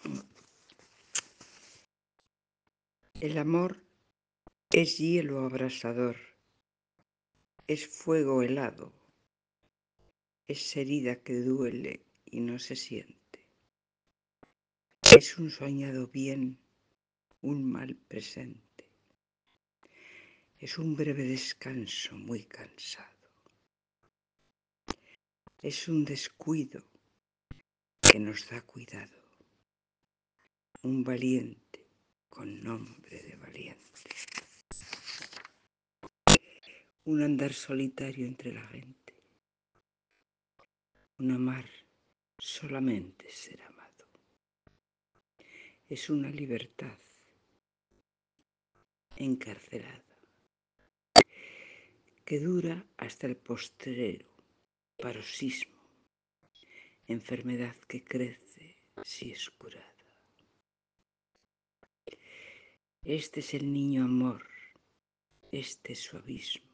El amor es hielo abrasador, es fuego helado, es herida que duele y no se siente. Es un soñado bien, un mal presente. Es un breve descanso muy cansado. Es un descuido que nos da cuidado. Un valiente con nombre de valiente. Un andar solitario entre la gente. Un amar solamente ser amado. Es una libertad encarcelada que dura hasta el postrero paroxismo, enfermedad que crece si es curada. Este es el niño amor, este es su abismo.